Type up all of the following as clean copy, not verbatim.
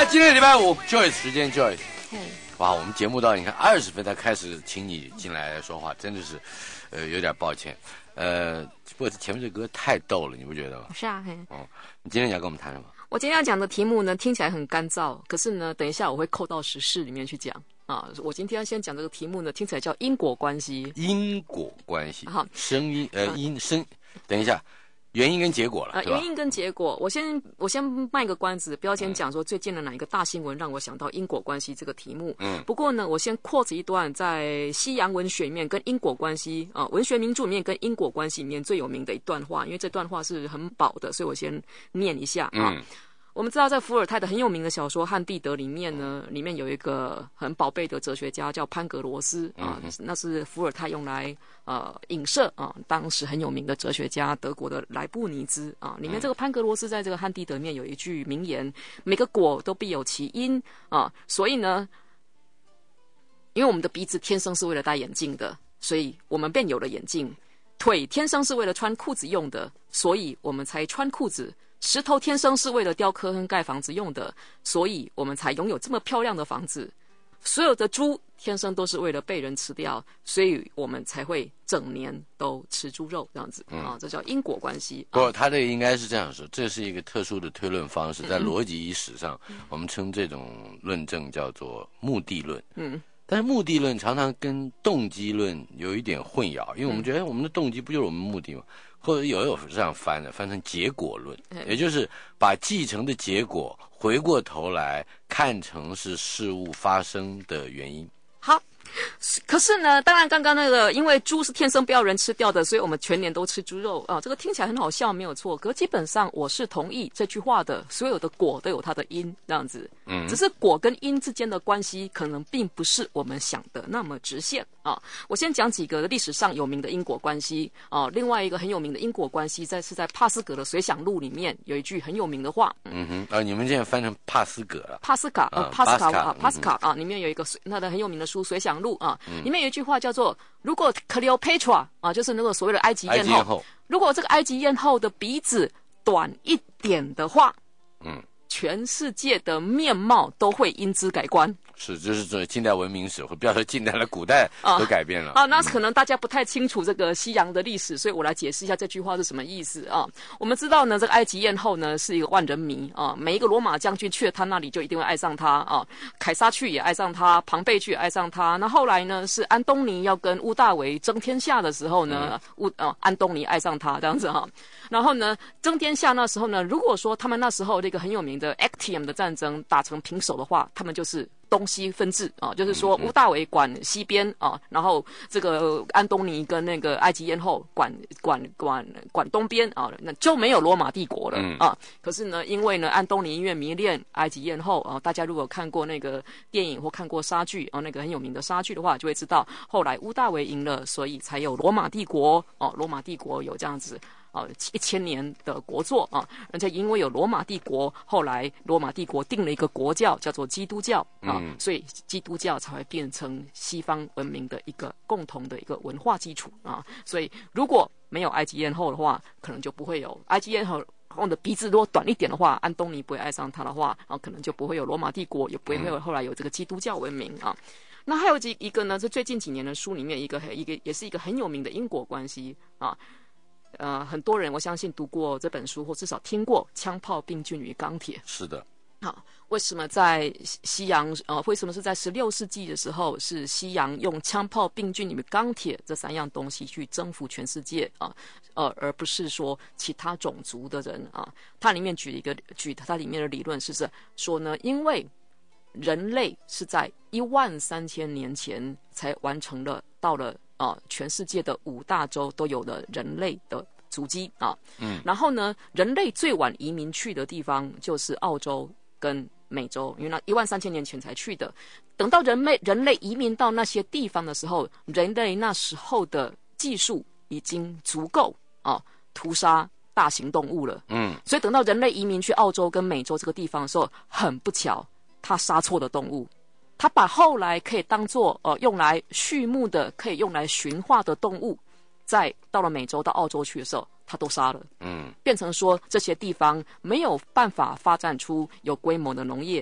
今天礼拜五 Joyce 时间 Joyce。哇，我们节目到你看20分才开始请你进来说话，真的是，有点抱歉。不过前面这歌太逗了，你不觉得吗？ 是啊，嘿。 哦，你今天想跟我们谈什么？ 我今天要讲的题目呢，听起来很干燥，可是呢，等一下我会扣到时事里面去讲啊。我今天要先讲这个题目呢，听起来叫因果关系。因果关系， 好， 声音等一下。原因跟结果了， 原因跟结果，我先卖个关子，不要先讲说最近的哪一个大新闻让我想到因果关系这个题目。不过呢，我先quote一段在西洋文学里面跟因果关系文学名著里面跟因果关系里面最有名的一段话，因为这段话是很宝的，所以我先念一下啊。我们知道在伏尔泰的很有名的小说《汉地德》里面呢，里面有一个很宝贝的哲学家叫潘格罗斯啊，那是伏尔泰用来影射当时很有名的哲学家德国的莱布尼兹啊。里面这个潘格罗斯在这个《汉地德》里面有一句名言：每个果都必有其因啊。所以呢，因为我们的鼻子天生是为了戴眼镜的，所以我们便有了眼镜；腿天生是为了穿裤子用的，所以我们才穿裤子。石头天生是为了雕刻和盖房子用的，所以我们才拥有这么漂亮的房子。所有的猪天生都是为了被人吃掉，所以我们才会整年都吃猪肉这样子这叫因果关系。 不，他这个应该是这样说，这是一个特殊的推论方式，在逻辑史上，我们称这种论证叫做目的论。但是目的论常常跟动机论有一点混淆，因为我们觉得我们的动机不就是我们目的吗？或者有这样翻成结果论，也就是把继承的结果回过头来看成是事物发生的原因。 好，可是呢，当然刚刚那个，因为猪是天生不要人吃掉的，所以我们全年都吃猪肉啊，这个听起来很好笑，没有错。可基本上我是同意这句话的，所有的果都有它的因，这样子。只是果跟因之间的关系，可能并不是我们想的那么直线啊。我先讲几个历史上有名的因果关系啊。另外一个很有名的因果关系，是在帕斯葛的《随想录》里面有一句很有名的话。 你们现在翻成帕斯葛了。 帕斯卡啊，里面有一个他的很有名的书《随想录》啊，里面有一句话叫做：如果 Cleopatra 啊，就是那个所谓的埃及艳后，如果这个埃及艳后的鼻子短一点的话，全世界的面貌都会因之改观。 是，就是近代文明史，或不要说近代了，古代都改变了。 那可能大家不太清楚这个西洋的历史，所以我来解释一下这句话是什么意思啊。我们知道呢，这个埃及艳后呢是一个万人迷啊，每一个罗马将军去了他那里就一定会爱上他啊。凯撒去也爱上他，庞贝去也爱上他。那后来呢，是安东尼要跟屋大维争天下的时候呢，安东尼爱上他这样子哈。然后呢，争天下那时候呢，如果说他们那时候那个很有名的 Actium 的战争打成平手的话，他们就是东西分治啊，就是说屋大维管西边啊，然后这个安东尼跟那个埃及艳后管东边啊，那就没有罗马帝国了啊。可是呢，因为呢安东尼因为迷恋埃及艳后啊，大家如果看过那个电影或看过莎剧那个很有名的莎剧的话，就会知道后来屋大维赢了，所以才有罗马帝国罗马帝国有这样子。1000年的国祚啊，而且因为有罗马帝国，后来罗马帝国定了一个国教，叫做基督教啊，所以基督教才会变成西方文明的一个共同的一个文化基础啊。所以如果没有埃及艳后的话，可能就不会有埃及艳后的鼻子如果短一点的话，安东尼不会爱上他的话，可能就不会有罗马帝国，也不会有后来有这个基督教文明啊。那还有一个呢，是最近几年的书里面一个也是一个很有名的因果关系啊。很多人我相信读过这本书，或至少听过《枪炮、病菌与钢铁》。 是的。 好，为什么在西洋为什么是在16世纪的时候，是西洋用枪炮、病菌与钢铁这3样东西去征服全世界而不是说其他种族的人啊？它里面举它里面的理论是说呢，因为人类是在13000年前才完成了到了全世界的5大洲都有了人类的足迹啊。然后呢，人类最晚移民去的地方就是澳洲跟美洲，因为那13000年前才去的。等到人类移民到那些地方的时候，人类那时候的技术已经足够屠杀大型动物了。所以等到人类移民去澳洲跟美洲这个地方的时候，很不巧，他杀错了动物。他把后来可以当作用来畜牧的、可以用来驯化的动物，在到了美洲到澳洲去的时候，他都杀了。变成说这些地方没有办法发展出有规模的农业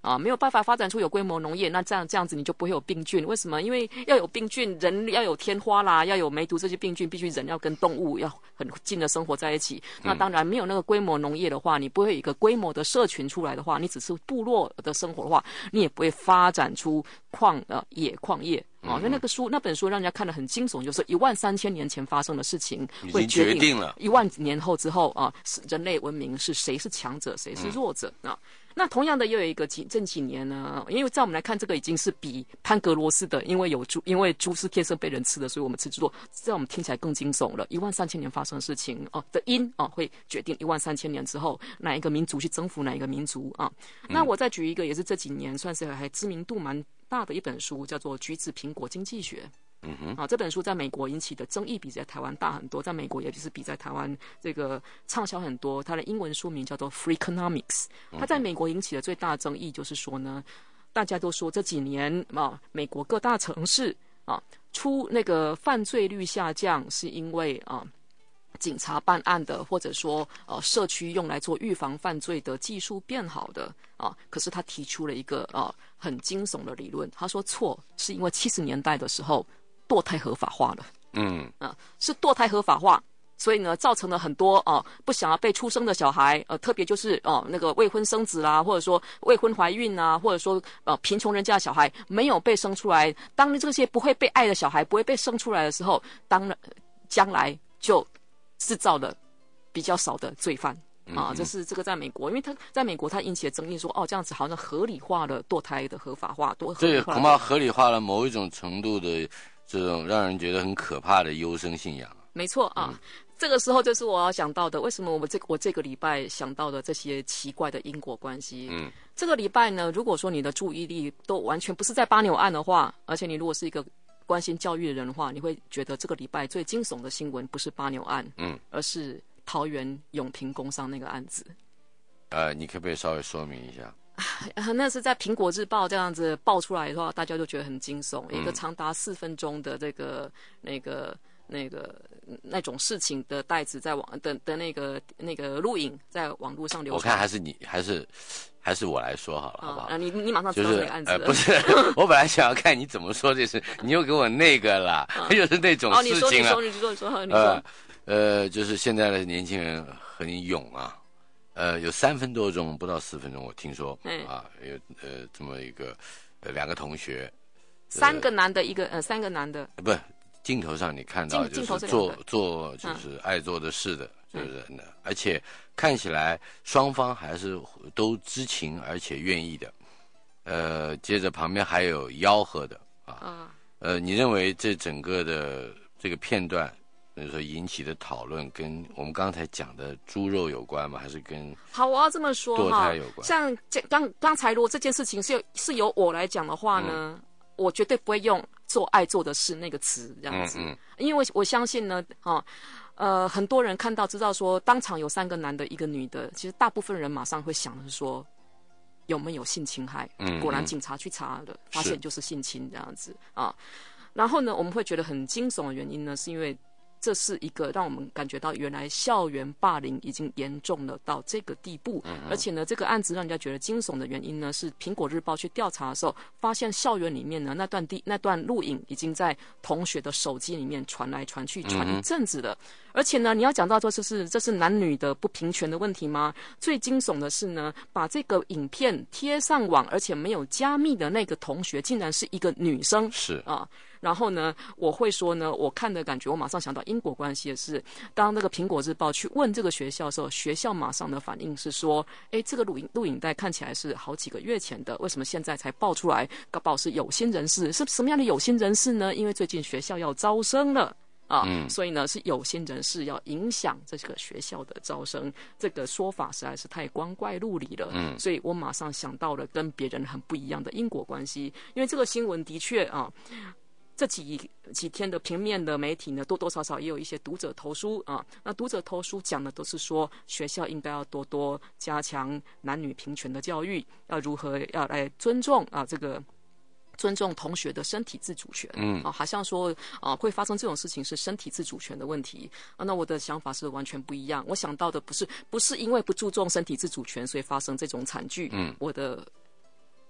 啊，没有办法发展出有规模农业，那这样子你就不会有病菌。为什么？因为要有病菌，人要有天花啦，要有梅毒这些病菌，必须人要跟动物要很近的生活在一起。那当然没有那个规模农业的话，你不会有一个规模的社群出来的话，你只是部落的生活的话，你也不会发展出野矿业。所以那本书让人家看得很惊悚，就是13000年前发生的事情，会决定了10000年后之后人类文明是谁是强者，谁是弱者啊。那同样的又有一个这几年呢，因为在我们来看，这个已经是比潘格罗斯的，因为猪是天生被人吃的，所以我们吃猪肉，在我们听起来更惊悚了。13000年发生的事情的因会决定13000年之后哪一个民族去征服哪一个民族啊。那我再举一个，也是这几年算是还知名度蛮大的一本书，叫做《橘子苹果经济学》。这本书在美国引起的争议比在台湾大很多，在美国也就是比在台湾这个畅销很多。它的英文书名叫做 Freakonomics。它在美国引起的最大的争议就是说呢，大家都说这几年美国各大城市出那个犯罪率下降，是因为警察办案的，或者说社区用来做预防犯罪的技术变好的可是他提出了一个很惊悚的理论，他说错，是因为70年代的时候堕胎合法化了。是堕胎合法化，所以呢造成了很多不想要被出生的小孩，特别就是那个未婚生子啦，或者说未婚怀孕啊，或者说贫穷人家的小孩没有被生出来。当这些不会被爱的小孩不会被生出来的时候，将来就制造了比较少的罪犯这个在美国，因为他在美国他引起的争议说这样子好像合理化了堕胎的合法化， 这恐怕合理化了某一种程度的这种让人觉得很可怕的优生信仰。 没错这个时候就是我要想到的，为什么我这个礼拜想到的这些奇怪的因果关系。这个礼拜呢，如果说你的注意力都完全不是在巴纽案的话，而且你如果是一个关心教育的人的话，你会觉得这个礼拜最惊悚的新闻不是巴纽案，而是桃园永平工商那个案子。 你可不可以稍微说明一下？ 那是在《苹果日报》这样子爆出来的话，大家就觉得很惊悚。一个长达4分钟的这个那种事情的带子在那个录影在网络上流传。 我看还是我来说好了，好不好？ 你马上知道这个案子了。 不是，我本来想要看你怎么说这事，你又给我那个啦，又是那种事情了。 你说。 就是现在的年轻人很勇啊。有3分多钟，不到4分钟，我听说有这么一个2个同学 ，3个男的，3个男的， 不，镜头上你看到就是做就是爱做的事的，就是而且看起来双方还是都知情而且愿意的。接着旁边还有吆喝的你认为这整个的这个片段？就是说引起的讨论跟我们刚才讲的猪肉有关吗？还是跟好，我要这么说堕胎有关？ 像刚才如果这件事情是由我来讲的话呢，我绝对不会用“做爱做的事”那个词这样子，因为我相信呢，很多人看到知道说当场有3个男的，1个女的，其实大部分人马上会想的是说有没有性侵害？果然警察去查了，发现就是性侵这样子然后呢，我们会觉得很惊悚的原因呢，是因为这是一个让我们感觉到原来校园霸凌已经严重了到这个地步，而且呢，这个案子让人家觉得惊悚的原因呢，是苹果日报去调查的时候，发现校园里面呢那段录影已经在同学的手机里面传来传去，传一阵子了。而且呢，你要讲到说这是男女的不平权的问题吗？最惊悚的是呢，把这个影片贴上网，而且没有加密的那个同学，竟然是一个女生， 是然后呢，我会说呢，我看的感觉，我马上想到因果关系的是，当那个苹果日报去问这个学校的时候，学校马上的反应是说，这个录影带看起来是好几个月前的，为什么现在才爆出来？搞不好是有心人士，是什么样的有心人士呢？因为最近学校要招生了。所以呢，是有心人士要影响这个学校的招生，这个说法实在是太光怪陆离了。所以我马上想到了跟别人很不一样的因果关系，因为这个新闻的确这几天的平面的媒体呢，多多少少也有一些读者投书那读者投书讲的都是说，学校应该要多多加强男女平权的教育，要如何要来尊重这个。尊重同学的身体自主权，好像说会发生这种事情是身体自主权的问题那我的想法是完全不一样。我想到的不是因为不注重身体自主权，所以发生这种惨剧。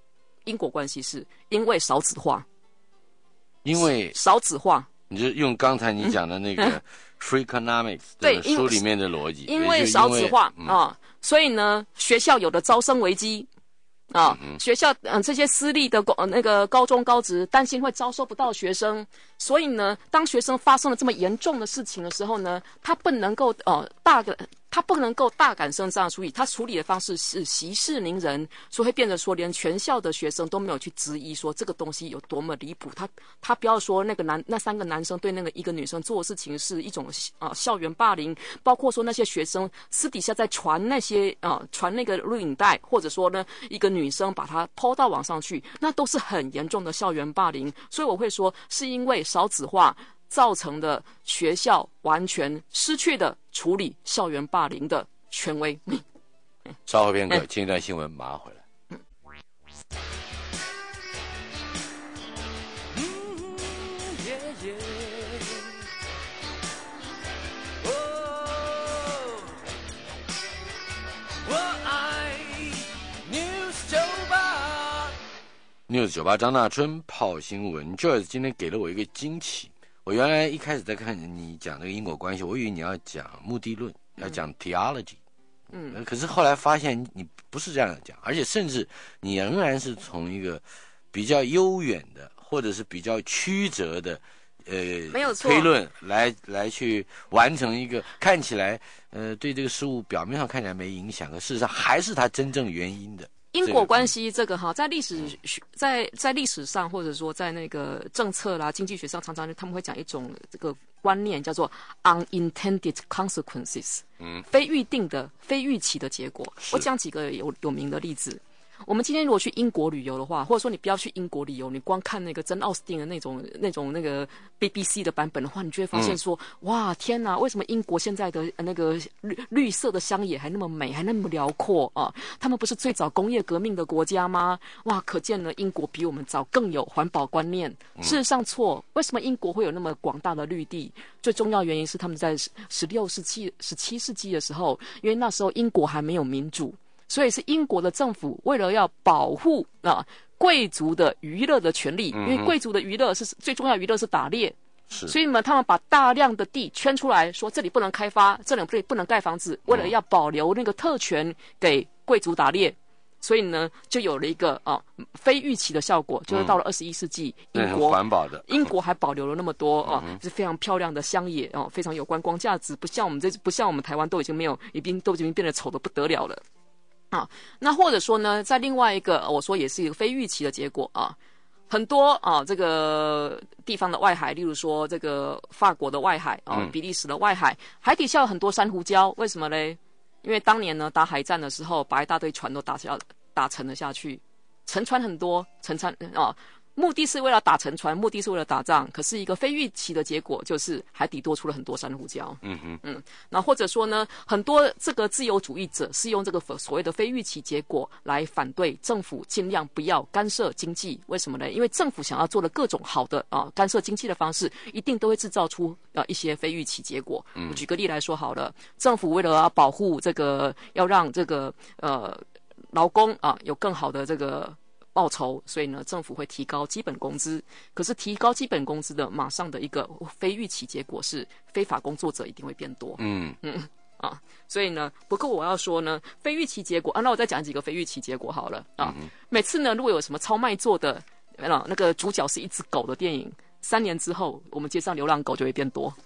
因果关系是因为少子化， 因为少子化。 你就用刚才你讲的那个 Freakonomics 对书里面的逻辑， 因为少子化所以呢，学校有的招生危机学校这些私立的那个高中高职担心会招收不到学生，所以呢，当学生发生了这么严重的事情的时候呢，他不能够大感生这样处理，他处理的方式是息事宁人，所以会变成说连全校的学生都没有去质疑说这个东西有多么离谱。他不要说那3个男生对那个一个女生做的事情是一种校园霸凌，包括说那些学生私底下在传那个录影带，或者说呢一个女生把它抛到网上去，那都是很严重的校园霸凌。所以我会说是因为少子化造成的学校完全失去的处理校园霸凌的权威。 稍后片刻，听一段新闻，马上回来。News 98张大春泡新闻 Joyce 今天给了我一个惊奇。我原来一开始在看你讲这个因果关系，我以为你要讲目的论，要讲 theology，可是后来发现你不是这样讲，而且甚至你仍然是从一个比较悠远的或者是比较曲折的没有错推论来去完成一个看起来对这个事物表面上看起来没影响，可事实上还是它真正原因的。 因果关系这个在历史在历史上，或者说在那个政策啦、经济学上，常常他们会讲一种这个观念叫做 unintended consequences，非预定的、非预期的结果。我讲几个有名的例子。我们今天如果去英国旅游的话，或者说你不要去英国旅游，你光看那个珍奥斯汀的那种那个 BBC 的版本的话，你就会发现说，哇，天哪，为什么英国现在的那个绿色的乡野还那么美，还那么辽阔啊？他们不是最早工业革命的国家吗？哇，可见呢，英国比我们早更有环保观念。事实上错，为什么英国会有那么广大的绿地？最重要原因是他们在16世纪、17世纪的时候，因为那时候英国还没有民主。所以是英国的政府为了要保护贵族的娱乐的权利，因为贵族的娱乐是最重要，娱乐是打猎，所以呢，他们把大量的地圈出来，说这里不能开发，这里不能盖房子，为了要保留那个特权给贵族打猎。所以呢，就有了一个非预期的效果，就是到了21世纪，英国还保留了那么多是非常漂亮的乡野非常有观光价值，不像我们台湾都已经变得丑得不得了了。那或者说呢，在另外一个我说也是一个非预期的结果很多这个地方的外海，例如说这个法国的外海比利时的外海，海底下有很多珊瑚礁，为什么嘞？因为当年呢打海战的时候，把一大堆船都打沉了下去，沉船很多，目的是为了打沉船，目的是为了打仗，可是一个非预期的结果就是海底多出了很多珊瑚礁。那或者说呢，很多这个自由主义者是用这个所谓的非预期结果来反对政府尽量不要干涉经济。为什么呢？因为政府想要做的各种好的干涉经济的方式，一定都会制造出一些非预期结果。我举个例来说好了，政府为了要保护这个，要让这个劳工有更好的这个报酬，所以呢，政府会提高基本工资。可是提高基本工资的马上的一个非预期结果是，非法工作者一定会变多。所以呢，不过我要说呢，非预期结果那我再讲几个非预期结果好了每次呢，如果有什么超卖座的那个主角是一只狗的电影，3年之后，我们街上流浪狗就会变多。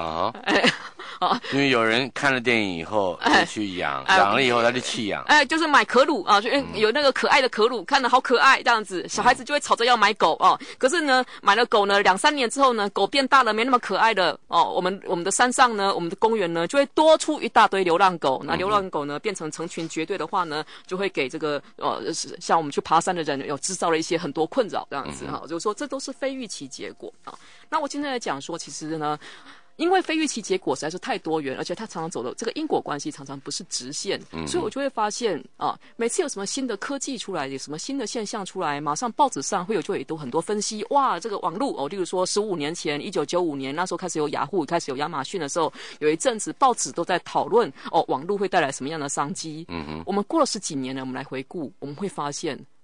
因为有人看了电影以后就去养，养了以后他就弃养。 就是买可鲁就有那个可爱的可鲁，看得好可爱这样子，小孩子就会吵着要买狗可是呢，买了狗呢，2-3年之后呢，狗变大了，没那么可爱了我们的山上呢，我们的公园呢，就会多出一大堆流浪狗。那流浪狗呢，变成成群结队的话呢，就会给这个像我们去爬山的人有制造了一些很多困扰这样子就是说这都是非预期结果那我今天来讲说，其实呢，因为非预期结果实在是太多元，而且它常常走的这个因果关系常常不是直线，所以我就会发现每次有什么新的科技出来，有什么新的现象出来，马上报纸上就有很多分析。哇，这个网络例如说15年前1995年那时候开始有雅虎，开始有亚马逊的时候，有一阵子报纸都在讨论网络会带来什么样的商机。我们过了10几年了，我们来回顾，我们会发现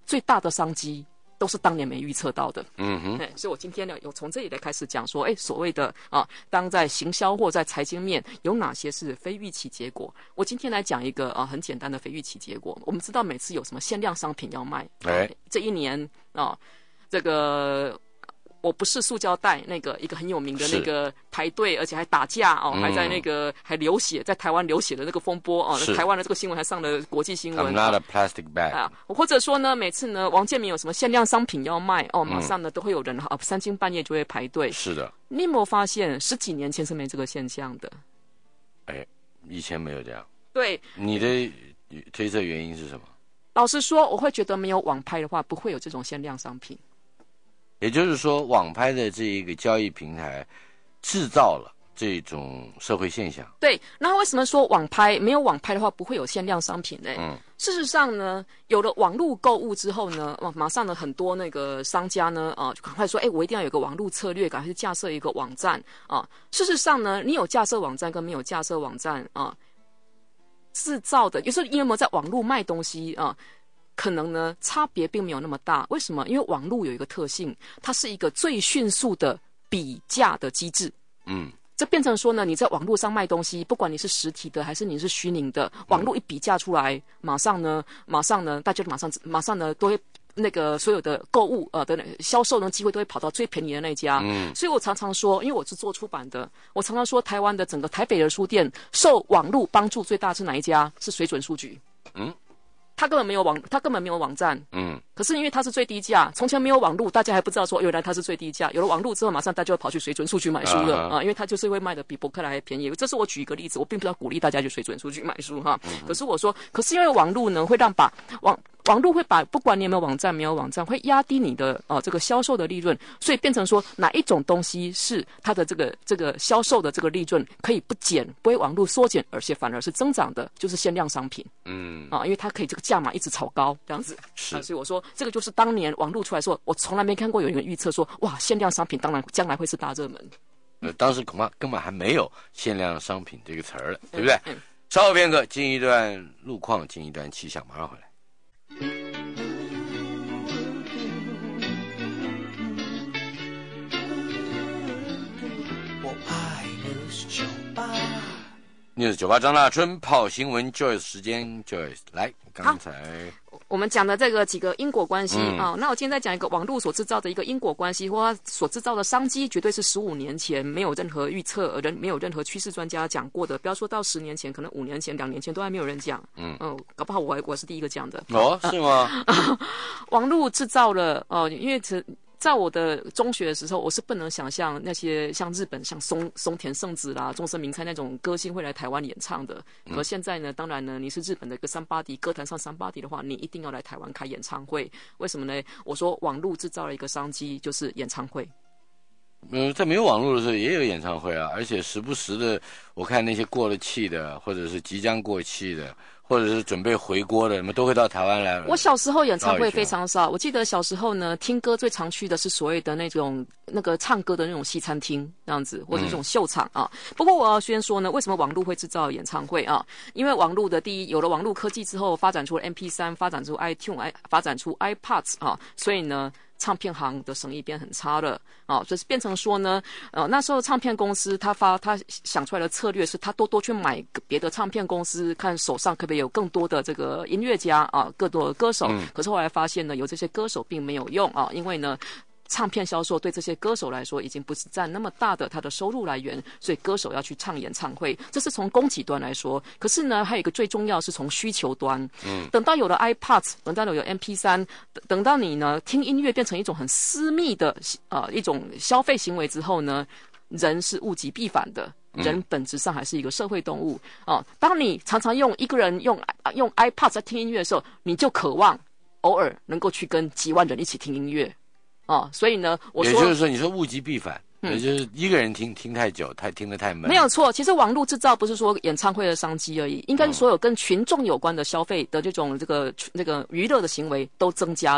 最大的商机都是当年没预测到的。所以我今天呢有从这里来开始讲说，所谓的当在行销或在财经面有哪些是非预期结果。我今天来讲一个很简单的非预期结果。我们知道每次有什么限量商品要卖，这一年这个我不是塑胶袋那个一个很有名的那个排队，而且还打架还在那个还流血，在台湾流血的那个风波台湾的这个新闻还上了国际新闻。 I'm not a plastic bag。 或者说呢，每次呢王建民有什么限量商品要卖马上呢都会有人三更半夜就会排队。 是的。 你有没有发现10几年前是没这个现象的？ 以前没有这样。 对。 你的推测原因是什么？ 老实说，我会觉得没有网拍的话，不会有这种限量商品。 也就是说，网拍的这一个交易平台制造了这种社会现象。 对，那为什么说网拍没有网拍的话不会有限量商品呢？事实上呢，有了网络购物之后呢，马上呢很多那个商家呢就赶快说，我一定要有个网络策略，赶快去架设一个网站事实上呢，你有架设网站跟没有架设网站制造的，有时候你有没有在网络卖东西可能呢差别并没有那么大。为什么？因为网络有一个特性，它是一个最迅速的比价的机制。这变成说呢，你在网络上卖东西，不管你是实体的还是你是虚拟的，网络一比价出来，马上呢，大家马上呢都会那个所有的购物的销售的机会都会跑到最便宜的那一家。所以我常常说，因为我是做出版的，我常常说台湾的整个台北的书店受网络帮助最大是哪一家？是水准书局。他根本没有网站。可是因为它是最低价，从前没有网络，大家还不知道说原来它是最低价。有了网络之后，马上大家就跑去水准书局买书了因为它就是会卖的比博客来还便宜。这是我举一个例子，我并不是要鼓励大家去水准书局买书可是我说，可是因为网络呢，会让网络会把不管你有没有网站，没有网站，会压低你的这个销售的利润，所以变成说哪一种东西是它的这个销售的这个利润可以不减，不会网络缩减，而且反而是增长的，就是限量商品。因为它可以这个价码一直炒高这样子。 是所以我说这个就是当年网络出来说，我从来没看过有人预测说，哇，限量商品当然将来会是大热门。 当时恐怕根本还没有限量商品这个词儿了，对不对？稍后片刻，进一段路况，进一段气象，马上回来。News 98张大春泡新闻 Joyce 时间 Joyce 来，刚才我们讲的这个几个因果关系那我今天再讲一个网络所制造的一个因果关系，或它所制造的商机，绝对是15年前没有任何预测，没有任何趋势专家讲过的。不要说到10年前，可能5年前、2年前都还没有人讲。搞不好我是第一个讲的。 是吗？ 网络制造了因为在我的中学的时候，我是不能想象那些像日本像松田圣子啦、中森明菜那种歌星会来台湾演唱的。可现在呢，当然呢，你是日本的一个380歌坛上380的话，你一定要来台湾开演唱会。为什么呢？我说网络制造了一个商机，就是演唱会。 在没有网络的时候也有演唱会啊，而且时不时的，我看那些过了气的，或者是即将过气的，或者是准备回国的，都会到台湾来。 我小时候演唱会非常少，我记得小时候呢，听歌最常去的是所谓的那个唱歌的那种西餐厅这样子，或者这种秀场不过我要先说呢，为什么网络会制造演唱会因为网络的有了网络科技之后，发展出了 MP3， 发展出 iTunes， 发展出 iPods 所以呢，唱片行的生意变很差了就是变成说呢那时候唱片公司他想出来的策略是他多去买别的唱片公司，看手上可不可以有更多的这个音乐家更多的歌手可是后来发现呢，有这些歌手并没有用因为呢唱片销售对这些歌手来说已经不是占那么大的他的收入来源，所以歌手要去唱演唱会，这是从供给端来说。可是呢，还有一个最重要是从需求端。等到有了 iPods， 等到有 MP3， 等到你呢听音乐变成一种很私密的一种消费行为之后呢，人是物极必反的。人本质上还是一个社会动物当你常常一个人用 iPod 在听音乐的时候，你就渴望偶尔能够去跟几万人一起听音乐所以呢，我说也就是说，你说物极必反，也就是一个人听太久，听得太闷。 没有错，其实网络制造不是说演唱会的商机而已，应该是所有跟群众有关的消费的这个娱乐的行为都增加了。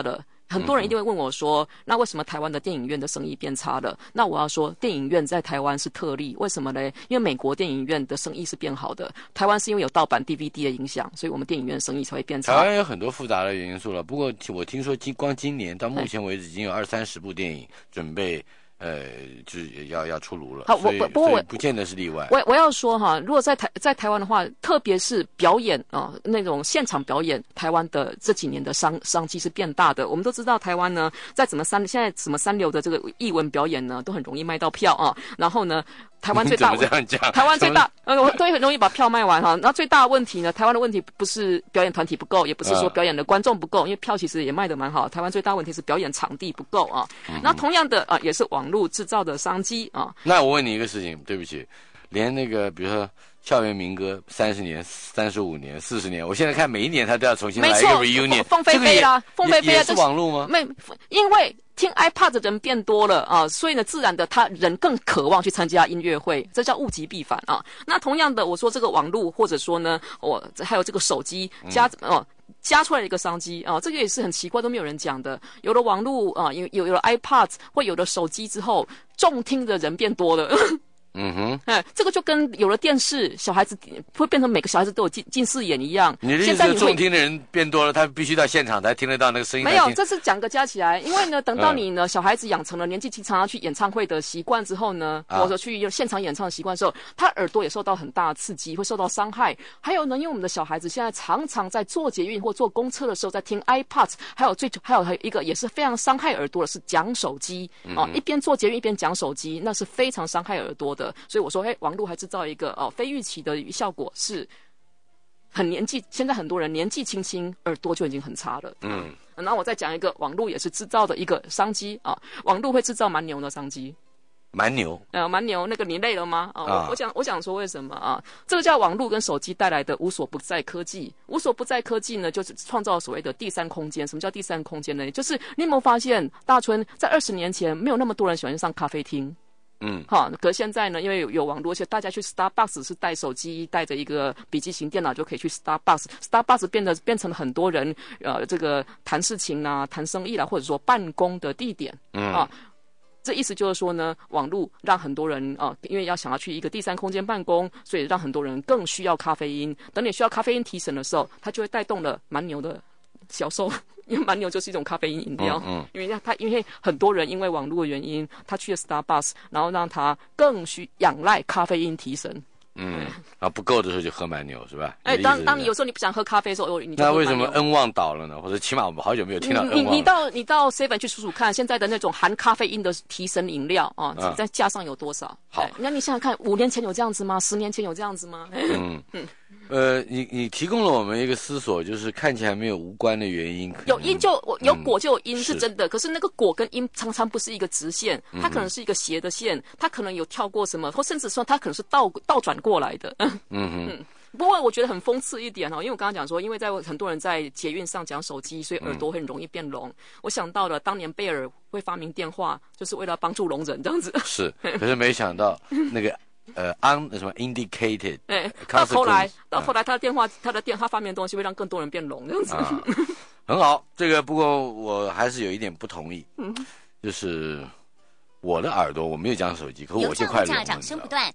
很多人一定会问我说，那为什么台湾的电影院的生意变差了？那我要说，电影院在台湾是特例，为什么呢？因为美国电影院的生意是变好的，台湾是因为有盗版 DVD 的影响，所以我们电影院生意才会变差。 台湾有很多复杂的因素了，不过我听说光今年到目前为止已经有20-30部电影准备。就是要出炉了。 好， 所以不见得是例外。 我要说哈，如果在台湾的话，特别是表演那种现场表演，台湾的这几年的商机是变大的。我们都知道台湾呢，在现在什么三流的这个艺文表演呢，都很容易卖到票啊。然后呢，台湾最大怎么这样讲？ 台湾最大都很容易把票卖完哈。然后最大的问题呢，台湾的问题不是表演团体不够，也不是说表演的观众不够，因为票其实也卖得蛮好。台湾最大问题是表演场地不够啊。那同样的也是网络制造的商机啊。 那我问你一个事情，对不起，连那个比如说校园民歌30年、35年、40年，我现在看每一年他都要重新来一个 reunion， 凤飞飞啦，凤飞飞也是网络吗？ 没，因为听 iPad 的人变多了啊，所以呢，自然的他人更渴望去参加音乐会，这叫物极必反啊。那同样的，我说这个网络或者说呢，还有这个手机加出来的一个商机啊，这个也是很奇怪，都没有人讲的。有了网络啊，有了 iPad 或有了手机之后，重听的人变多了。这个就跟有了电视，小孩子会变成每个小孩子都有近视眼一样。 你的意思是重听的人变多了，他必须到现场才听得到那个声音？ 没有，这是2个加起来。因为呢，等到你呢，小孩子养成了年纪轻常常去演唱会的习惯之后呢，或者去现场演唱的习惯的时候，他耳朵也受到很大的刺激，会受到伤害。还有呢，因为我们的小孩子现在常常在坐捷运或坐公车的时候在听 iPad， 还有一个也是非常伤害耳朵的是讲手机一边坐捷运一边讲手机，那是非常伤害耳朵的。所以我说，网络还制造一个非预期的效果，是现在很多人年纪轻轻耳朵就已经很差了。然后我再讲一个，网络也是制造的一个商机啊，网络会制造蛮牛的商机。 蛮牛， 蛮牛，那个你累了吗？我想说为什么啊？这个叫网络跟手机带来的无所不在科技。无所不在科技呢，就是创造所谓的第三空间。什么叫第三空间呢？就是你有没有发现，大春在20年前没有那么多人喜欢上咖啡厅。可现在呢，因为有网络，而且大家去 Starbucks 是带手机，带着一个笔记型电脑就可以去 Starbucks 变成了很多人这个谈事情啦、谈生意啦，或者说办公的地点。这意思就是说呢，网络让很多人因为想要去一个第三空间办公，所以让很多人更需要咖啡因。等你需要咖啡因提神的时候，它就会带动了蛮牛的销售。因为蛮牛就是一种咖啡因饮料，因为很多人因为网络的原因，他去了 Starbucks， 然后让他更仰赖咖啡因提神。 不够的时候就喝蛮牛是吧？ 当你有时候你不想喝咖啡的时候，你就那为什么恩旺倒了呢？或者起码我们好久没有听到恩旺。 你到 Seven 去数数看，现在的那种含咖啡因的提神饮料在架上有多少？ 好， 那你想想看，5年前有这样子吗？10年前有这样子吗？ 你提供了我们一个思索，就是看起来没有无关的原因， 有因有果就有因，是真的。可是那个果跟因常常不是一个直线，它可能是一个斜的线，它可能有跳过什么，或甚至说它可能是倒转过来的。不过我觉得很讽刺一点因为我刚刚讲说，因为很多人在捷运上讲手机，所以耳朵很容易变聋。我想到了当年贝尔会发明电话，就是为了帮助聋人这样子。 是，可是没想到那个什么 indicated， 到后来他的电话他发明的东西会让更多人变聋这样子。 很好，这个不过我还是有一点不同意，就是我的耳朵我没有讲手机，可我就快聋了。